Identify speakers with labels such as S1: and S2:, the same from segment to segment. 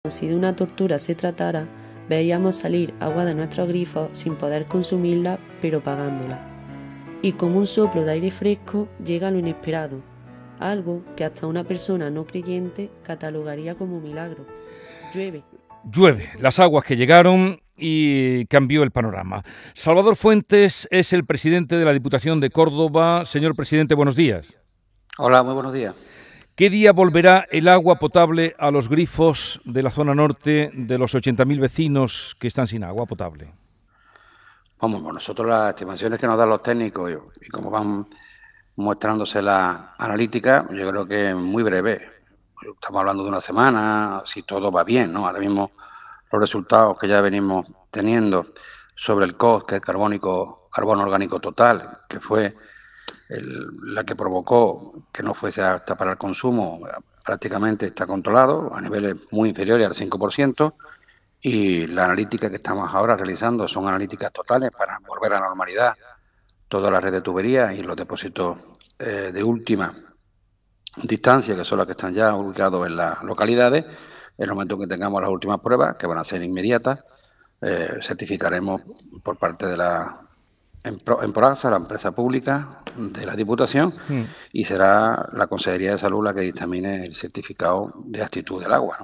S1: Si de una tortura se tratara, veíamos salir agua de nuestros grifos sin poder consumirla, pero pagándola. Y como un soplo de aire fresco llega lo inesperado, algo que hasta una persona no creyente catalogaría como milagro. Llueve.
S2: Llueve, las aguas que llegaron y cambió el panorama. Salvador Fuentes es el presidente de la Diputación de Córdoba. Señor presidente, buenos días.
S3: Hola, muy buenos días.
S2: ¿Qué día volverá el agua potable a los grifos de la zona norte de los 80.000 vecinos que están sin agua potable?
S3: Vamos, nosotros las estimaciones que nos dan los técnicos y como van mostrándose las analíticas, yo creo que es muy breve. Estamos hablando de una semana, si todo va bien, ¿no? Ahora mismo los resultados que ya venimos teniendo sobre el COS, que es carbono orgánico total, que fue la que provocó que no fuese apta para el consumo, prácticamente está controlado a niveles muy inferiores al 5%. Y la analítica que estamos ahora realizando son analíticas totales para volver a la normalidad toda la red de tuberías y los depósitos de última distancia, que son los que están ya ubicados en las localidades. En el momento que tengamos las últimas pruebas, que van a ser inmediatas, certificaremos por parte de la Emproasa, la empresa pública de la Diputación, y será la Consejería de Salud la que dictamine el certificado de aptitud del agua, ¿no?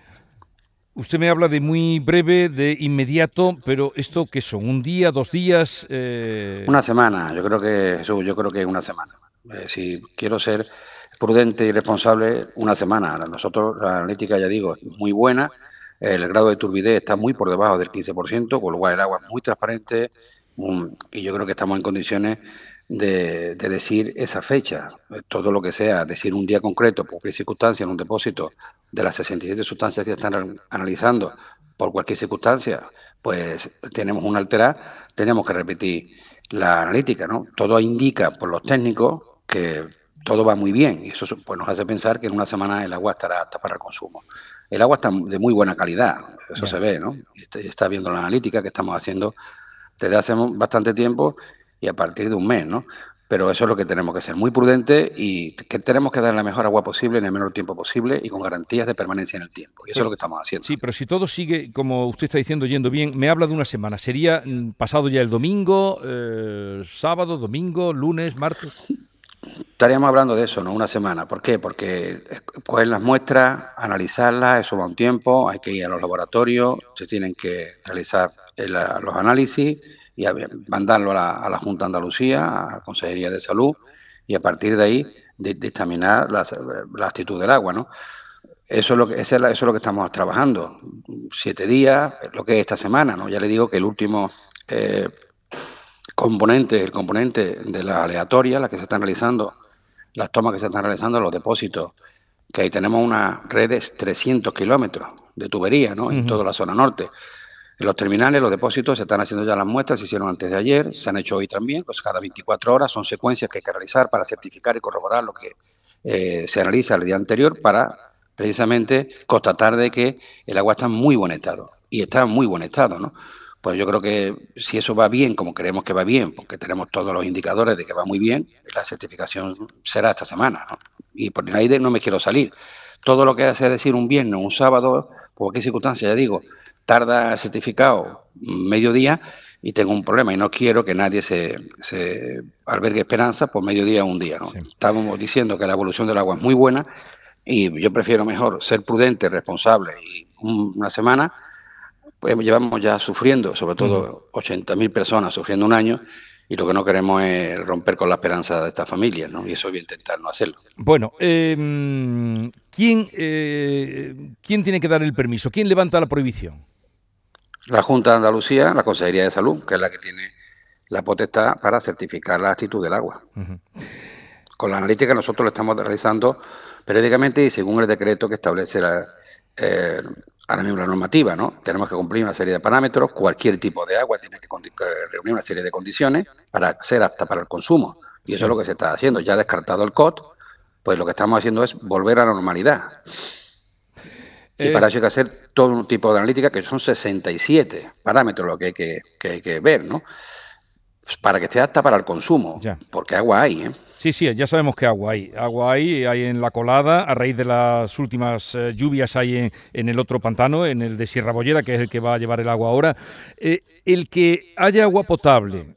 S2: Usted me habla de muy breve, de inmediato, pero ¿esto qué son? ¿Un día, 2 días?
S3: Una semana, Jesús, yo creo que es una semana. Si quiero ser prudente y responsable, una semana. Nosotros, la analítica, ya digo, es muy buena. El grado de turbidez está muy por debajo del 15%, con lo cual el agua es muy transparente, y yo creo que estamos en condiciones de decir esa fecha. Todo lo que sea, decir un día concreto, por qué circunstancia, en un depósito de las 67 sustancias que están analizando, por cualquier circunstancia, pues tenemos una alterada, tenemos que repetir la analítica, ¿no? Todo indica por los técnicos que todo va muy bien y eso pues nos hace pensar que en una semana el agua estará apta para el consumo. El agua está de muy buena calidad, eso se ve, ¿no? Está viendo la analítica que estamos haciendo desde hace bastante tiempo y a partir de un mes, ¿no? Pero eso es lo que tenemos que ser, muy prudentes y que tenemos que dar la mejor agua posible en el menor tiempo posible y con garantías de permanencia en el tiempo. Y eso es lo que estamos haciendo.
S2: Sí, pero si todo sigue, como usted está diciendo, yendo bien, me habla de una semana. ¿Sería pasado ya el domingo, sábado, domingo, lunes, martes?
S3: Estaríamos hablando de eso, ¿no? Una semana. ¿Por qué? Porque coger las muestras, analizarlas, eso va un tiempo, hay que ir a los laboratorios, se tienen que realizar los análisis y mandarlo a la Junta de Andalucía, a la Consejería de Salud, y a partir de ahí dictaminar la actitud del agua, ¿no? Eso es lo que estamos trabajando. 7 días, lo que es esta semana, ¿no? Ya le digo que el último el componente de la aleatoria, la que se están realizando, las tomas que se están realizando, los depósitos, que ahí tenemos unas redes 300 kilómetros de tubería, ¿no? En toda la zona norte. En los terminales, los depósitos, se están haciendo ya las muestras, se hicieron antes de ayer, se han hecho hoy también, pues cada 24 horas son secuencias que hay que realizar para certificar y corroborar lo que se analiza el día anterior para precisamente constatar de que el agua está en muy buen estado. Y está en muy buen estado, ¿no? Pues yo creo que si eso va bien, como creemos que va bien, porque tenemos todos los indicadores de que va muy bien, la certificación será esta semana, ¿no? Y por ahí no me quiero salir. Todo lo que hace decir un viernes o un sábado, por cualquier circunstancia, ya digo, tarda el certificado mediodía y tengo un problema y no quiero que nadie se albergue esperanza por mediodía o un día, ¿no?
S2: Sí.
S3: Estamos diciendo que la evolución del agua es muy buena y yo prefiero mejor ser prudente, responsable y una semana. Pues llevamos ya sufriendo, sobre todo 80.000 personas sufriendo un año, y lo que no queremos es romper con la esperanza de estas familias, ¿no? Y eso voy a intentar no hacerlo.
S2: Bueno, ¿quién tiene que dar el permiso? ¿Quién levanta la prohibición?
S3: La Junta de Andalucía, la Consejería de Salud, que es la que tiene la potestad para certificar la actitud del agua. Con la analítica nosotros lo estamos realizando periódicamente y según el decreto que establece ahora mismo la normativa, ¿no? Tenemos que cumplir una serie de parámetros, cualquier tipo de agua tiene que reunir una serie de condiciones para ser apta para el consumo. Y eso es lo que se está haciendo. Ya descartado el COT, pues lo que estamos haciendo es volver a la normalidad. Y para eso hay que hacer todo un tipo de analítica, que son 67 parámetros lo que hay que ver, ¿no? para que esté apta para el consumo,
S2: Ya.
S3: porque agua hay, ¿eh?
S2: Sí, sí, ya sabemos que agua hay. Agua hay en la colada, a raíz de las últimas lluvias hay en el otro pantano, en el de Sierra Bollera, que es el que va a llevar el agua ahora. El que haya agua potable,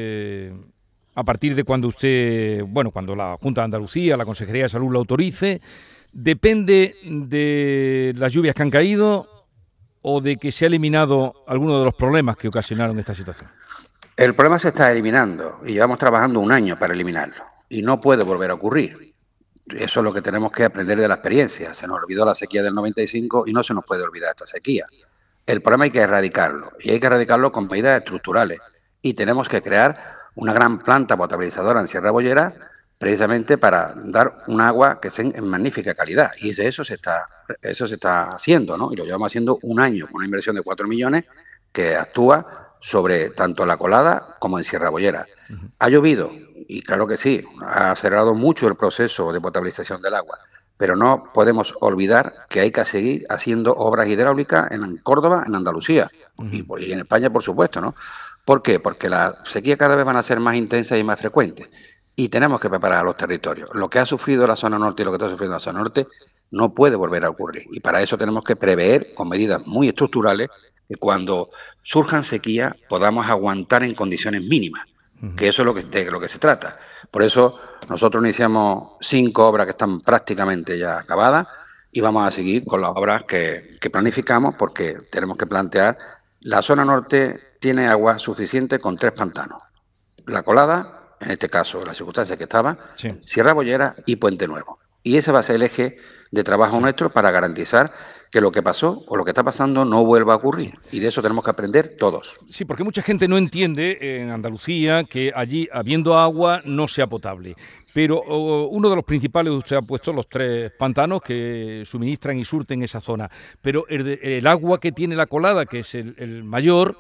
S2: a partir de cuando usted, bueno, cuando la Junta de Andalucía, la Consejería de Salud lo autorice, depende de las lluvias que han caído o de que se ha eliminado alguno de los problemas que ocasionaron esta situación.
S3: El problema se está eliminando y llevamos trabajando un año para eliminarlo y no puede volver a ocurrir. Eso es lo que tenemos que aprender de la experiencia. Se nos olvidó la sequía del 95 y no se nos puede olvidar esta sequía. El problema hay que erradicarlo y hay que erradicarlo con medidas estructurales y tenemos que crear una gran planta potabilizadora en Sierra Bollera precisamente para dar un agua que sea en magnífica calidad y eso se está haciendo, ¿no? Y lo llevamos haciendo un año con una inversión de 4 millones que actúa sobre tanto la colada como en Sierra Bollera. Ha llovido y claro que sí, ha acelerado mucho el proceso de potabilización del agua, pero no podemos olvidar que hay que seguir haciendo obras hidráulicas en Córdoba, en Andalucía y en España, por supuesto, ¿no? ¿Por qué? Porque las sequías cada vez van a ser más intensas y más frecuentes y tenemos que preparar a los territorios. Lo que ha sufrido la zona norte y lo que está sufriendo la zona norte no puede volver a ocurrir y para eso tenemos que prever con medidas muy estructurales que cuando surjan sequías podamos aguantar en condiciones mínimas, que eso es de lo que se trata. Por eso nosotros iniciamos 5 obras que están prácticamente ya acabadas y vamos a seguir con las obras que planificamos porque tenemos que plantear, la zona norte tiene agua suficiente con 3 pantanos. La Colada, en este caso la circunstancia que estaba,
S2: Sí.
S3: Sierra Bollera y Puente Nuevo. Y ese va a ser el eje de trabajo nuestro para garantizar que lo que pasó o lo que está pasando no vuelva a ocurrir. Y de eso tenemos que aprender todos.
S2: Sí, porque mucha gente no entiende en Andalucía que allí, habiendo agua, no sea potable. Pero uno de los principales, usted ha puesto los 3 pantanos que suministran y surten esa zona. Pero el agua que tiene la Colada, que es el mayor,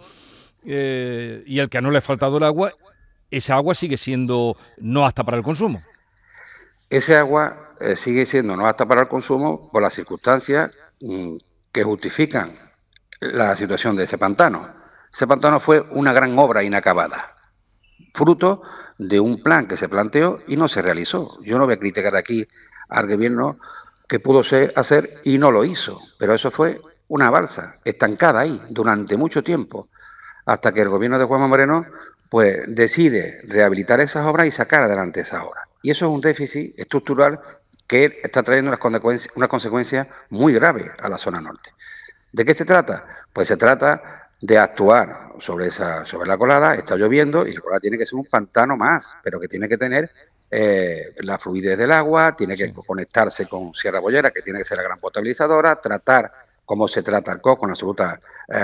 S2: y al que no le ha faltado el agua, esa agua sigue siendo no apta para el consumo.
S3: Ese agua sigue siendo no apta para el consumo por las circunstancias que justifican la situación de ese pantano. Ese pantano fue una gran obra inacabada, fruto de un plan que se planteó y no se realizó. Yo no voy a criticar aquí al gobierno que pudo hacer y no lo hizo, pero eso fue una balsa estancada ahí durante mucho tiempo, hasta que el gobierno de Juanma Moreno pues decide rehabilitar esas obras y sacar adelante esas obras. Y eso es un déficit estructural que está trayendo unas consecuencias muy graves a la zona norte. ¿De qué se trata? Pues se trata de actuar sobre la colada. Está lloviendo y la colada tiene que ser un pantano más, pero que tiene que tener la fluidez del agua, tiene que conectarse con Sierra Bollera, que tiene que ser la gran potabilizadora, tratar como se trata el COC con absoluta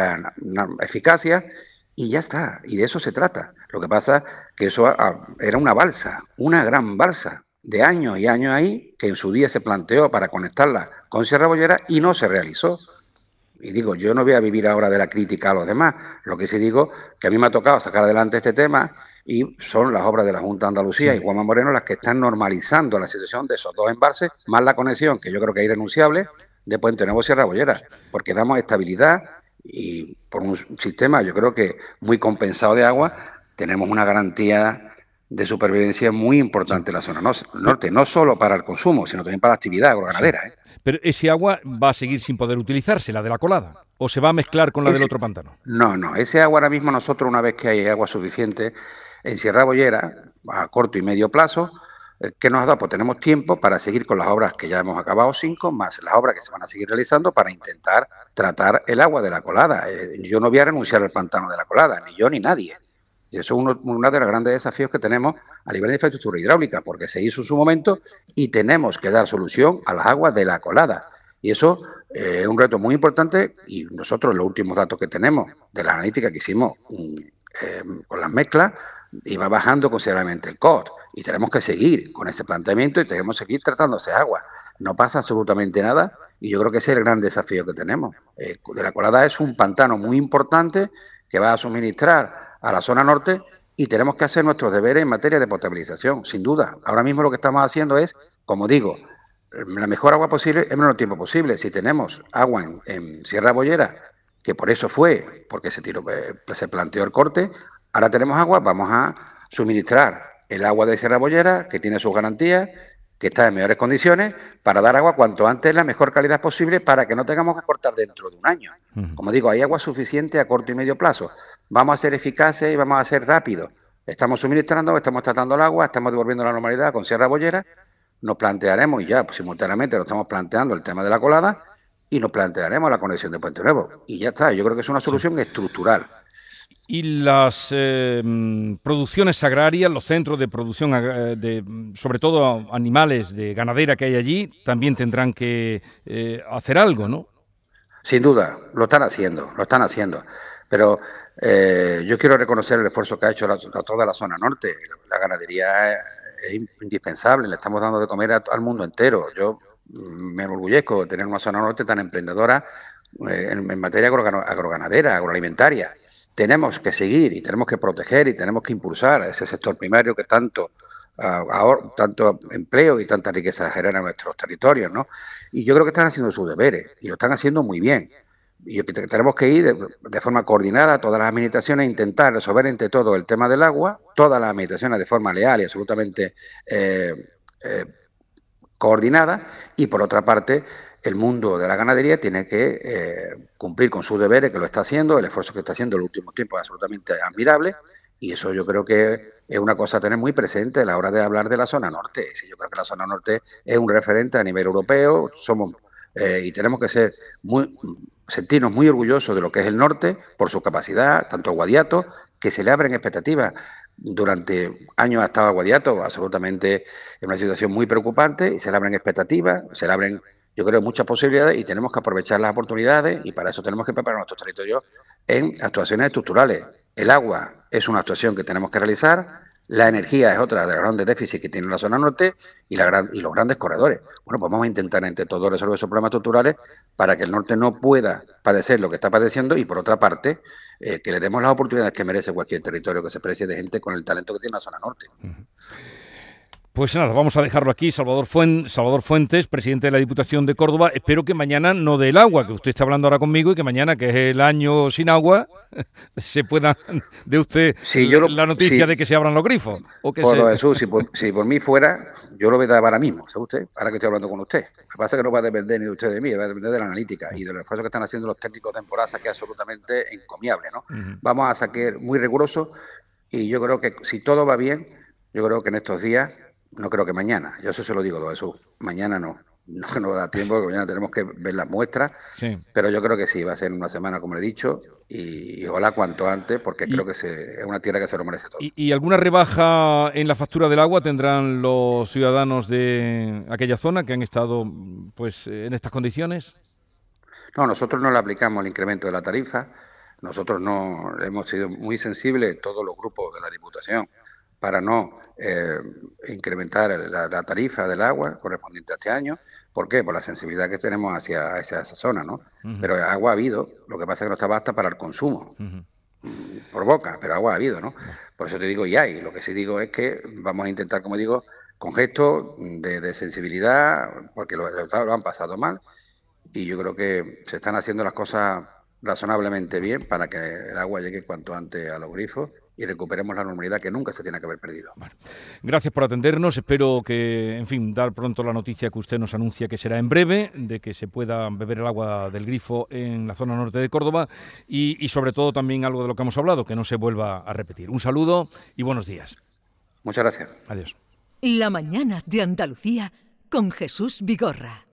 S3: eficacia, y ya está, y de eso se trata. Lo que pasa que eso era una balsa, una gran balsa de años y años ahí, que en su día se planteó para conectarla con Sierra Bollera y no se realizó. Y digo, yo no voy a vivir ahora de la crítica a los demás, lo que sí digo que a mí me ha tocado sacar adelante este tema y son las obras de la Junta de Andalucía y Juanma Moreno las que están normalizando la situación de esos 2 embalses, más la conexión, que yo creo que es irrenunciable, de Puente Nuevo Sierra Bollera, porque damos estabilidad y por un sistema yo creo que muy compensado de agua, tenemos una garantía de supervivencia muy importante en la zona norte, no solo para el consumo, sino también para la actividad agroganadera.
S2: Pero ese agua va a seguir sin poder utilizarse, la de la Colada, ¿o se va a mezclar con la del otro pantano?
S3: No, ese agua ahora mismo nosotros, una vez que hay agua suficiente en Sierra Bollera, a corto y medio plazo, ¿qué nos ha dado? Pues tenemos tiempo para seguir con las obras que ya hemos acabado, 5, más las obras que se van a seguir realizando para intentar tratar el agua de la Colada. Yo no voy a renunciar al pantano de la Colada, ni yo ni nadie. Y eso es uno de los grandes desafíos que tenemos a nivel de infraestructura hidráulica, porque se hizo en su momento y tenemos que dar solución a las aguas de la Colada. Y eso es un reto muy importante y nosotros los últimos datos que tenemos de la analítica que hicimos con las mezclas, iba bajando considerablemente el COD y tenemos que seguir con ese planteamiento y tenemos que seguir tratando ese agua. No pasa absolutamente nada y yo creo que ese es el gran desafío que tenemos. De la Colada es un pantano muy importante que va a suministrar a la zona norte y tenemos que hacer nuestros deberes en materia de potabilización, sin duda. Ahora mismo lo que estamos haciendo es, como digo, la mejor agua posible en menor tiempo posible. Si tenemos agua en Sierra Bollera, que por eso fue, porque se planteó el corte, Ahora tenemos agua, vamos a suministrar el agua de Sierra Bollera, que tiene sus garantías, que está en mejores condiciones, para dar agua cuanto antes, la mejor calidad posible, para que no tengamos que cortar dentro de un año. Como digo, hay agua suficiente a corto y medio plazo. Vamos a ser eficaces y vamos a ser rápidos. Estamos suministrando, estamos tratando el agua, estamos devolviendo la normalidad con Sierra Bollera. Nos plantearemos, y ya pues, simultáneamente lo estamos planteando, el tema de la colada, y nos plantearemos la conexión de Puente Nuevo. Y ya está, yo creo que es una solución estructural.
S2: Y las producciones agrarias, los centros de producción, sobre todo animales de ganadera que hay allí, también tendrán que hacer algo, ¿no?
S3: Sin duda, lo están haciendo. Pero yo quiero reconocer el esfuerzo que ha hecho toda la zona norte. La ganadería es indispensable, le estamos dando de comer al mundo entero. Yo me enorgullezco de tener una zona norte tan emprendedora en materia agroganadera, agroalimentaria. Tenemos que seguir y tenemos que proteger y tenemos que impulsar ese sector primario que tanto empleo y tanta riqueza genera en nuestros territorios, ¿no? Y yo creo que están haciendo sus deberes y lo están haciendo muy bien. Y tenemos que ir de forma coordinada, todas las administraciones, a intentar resolver entre todo el tema del agua, todas las administraciones de forma leal y absolutamente coordinada, y por otra parte el mundo de la ganadería tiene que cumplir con sus deberes, que lo está haciendo, el esfuerzo que está haciendo en el último tiempo es absolutamente admirable, y eso yo creo que es una cosa a tener muy presente a la hora de hablar de la zona norte. Yo creo que la zona norte es un referente a nivel europeo, y tenemos que sentirnos muy orgullosos de lo que es el norte, por su capacidad, tanto a Guadiato, que se le abren expectativas. Durante años ha estado Guadiato absolutamente en una situación muy preocupante, y se le abren expectativas, se le abren, yo creo, muchas posibilidades, y tenemos que aprovechar las oportunidades, y para eso tenemos que preparar nuestros territorios en actuaciones estructurales. El agua es una actuación que tenemos que realizar, la energía es otra de los grandes déficits que tiene la zona norte, y los grandes corredores. Bueno, pues vamos a intentar entre todos resolver esos problemas estructurales para que el norte no pueda padecer lo que está padeciendo, y por otra parte, que le demos las oportunidades que merece cualquier territorio que se precie de gente con el talento que tiene la zona norte.
S2: Pues nada, vamos a dejarlo aquí. Salvador Fuentes, presidente de la Diputación de Córdoba. Espero que mañana no dé el agua, que usted está hablando ahora conmigo, y que mañana, que es el año sin agua, se pueda de usted la noticia de que se abran los grifos. O que
S3: Jesús, si por mí fuera, yo lo voy a dar ahora mismo, ¿sabe usted? Ahora que estoy hablando con usted. Lo que pasa es que no va a depender ni de usted de mí, va a depender de la analítica y del esfuerzo que están haciendo los técnicos de Emporasa, que es absolutamente encomiable, ¿no? Vamos a sacar muy riguroso, y yo creo que si todo va bien, yo creo que en estos días, no creo que mañana, yo eso se lo digo, don Jesús, mañana no da tiempo, porque mañana tenemos que ver las muestras, pero yo creo que sí, va a ser una semana, como le he dicho, y ojalá cuanto antes, porque creo que es una tierra que se lo merece todo.
S2: ¿Y alguna rebaja en la factura del agua tendrán los ciudadanos de aquella zona que han estado pues en estas condiciones?
S3: No, nosotros no le aplicamos el incremento de la tarifa, nosotros no hemos sido muy sensibles, todos los grupos de la Diputación, para no incrementar la tarifa del agua correspondiente a este año. ¿Por qué? Por la sensibilidad que tenemos hacia esa zona, ¿no? Pero agua ha habido, lo que pasa es que no estaba apta para el consumo, por boca, pero agua ha habido, ¿no? Por eso te digo, y hay. Lo que sí digo es que vamos a intentar, como digo, con gestos de sensibilidad, porque lo han pasado mal, y yo creo que se están haciendo las cosas razonablemente bien para que el agua llegue cuanto antes a los grifos y recuperemos la normalidad que nunca se tiene que haber perdido.
S2: Bueno, gracias por atendernos. Espero que, en fin, dar pronto la noticia que usted nos anuncia que será en breve, de que se pueda beber el agua del grifo en la zona norte de Córdoba y sobre todo también algo de lo que hemos hablado, que no se vuelva a repetir. Un saludo y buenos días.
S3: Muchas gracias.
S2: Adiós.
S4: La mañana de Andalucía con Jesús Vigorra.